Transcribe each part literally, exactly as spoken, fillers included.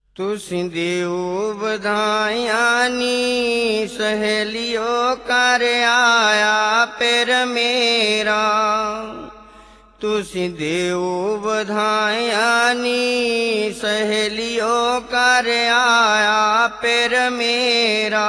तुसीं दिओ बधाइयां नी सहेलियो कर आया पिर मेरा। तुसीं दिओ बधाइयां नी सहेलियो कर आया पिर मेरा।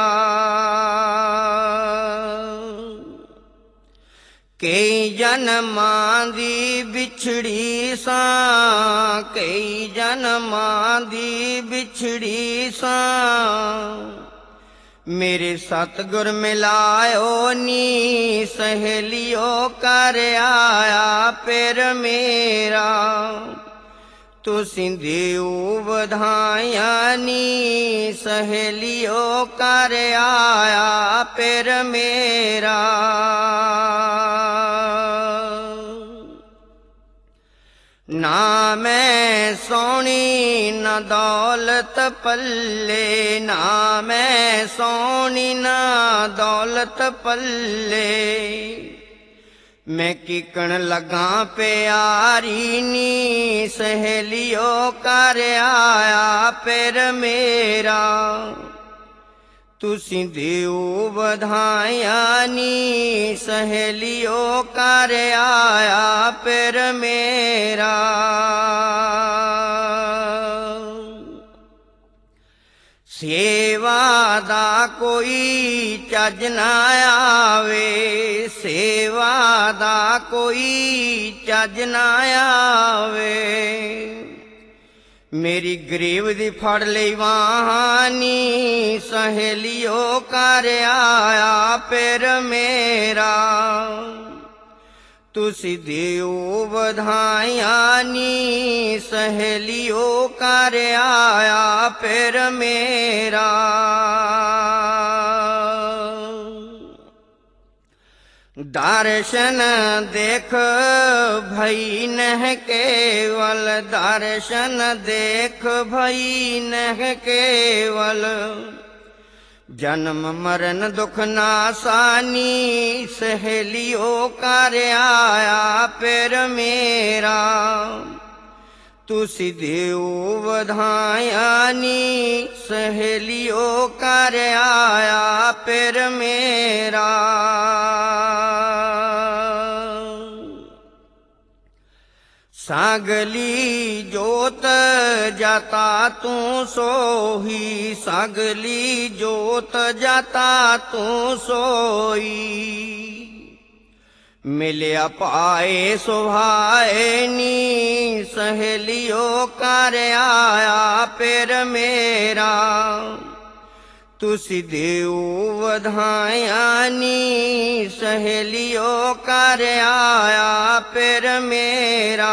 कई जन्मां दी बिछड़ी सां, कई जन्मां दी बिछड़ी सां, मेरे सतगुर मिलायो नी सहेलियो कर आया पिर मेरा। तुसीं दिओ बधाइयां नी सहेलियो कर आया पिर मेरा। ना मैं सोनी ना दौलत पल्ले, ना मैं सोनी ना दौलत पल्ले, मैं किकण लगा प्यारी नी सहेलियो कर आया पिर मेरा। तुसीं दिओ बधाइयां नी सहेलियो कर आया पिर मेरा। सेवा दा कोई चज ना आवे, सेवा दा कोई चज ना आवे, मेरी गरीब दी फड़ लई बांह नी सहेलियो कर आया पिर मेरा। तुसीं दिओ बधाइयां नी सहेलियो कर आया पिर मेरा। दर्शन देख भई नह केवल, दर्शन देख भई नह केवल, जन्म मरण दुख नासानी सहेलियो कर आया पिर मेरा। तुसीं दिओ बधाइयां नी सहेलियो कर आया पिर मेरा। सगली जोत जाता तू सोही, सगली जोत जाता तू सोई, मिलिया पाए सुभाए नी सहेलियो कर आया पिर मेरा। तुसीं दिओ बधाइयां नी सहेलियो कर आया पिर मेरा।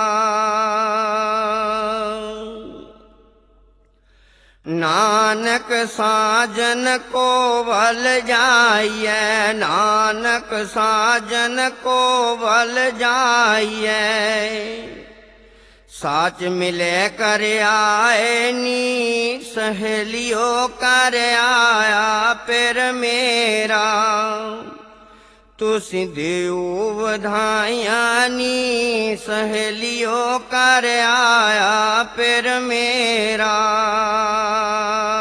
नानक साजन को बल जाइए, नानक साजन को बल जाइए, साच मिले कर आए नी सहेलियो कर आया पिर मेरा। तुसीं दिओ बधाइयां नी सहेलियो कर आया पिर मेरा।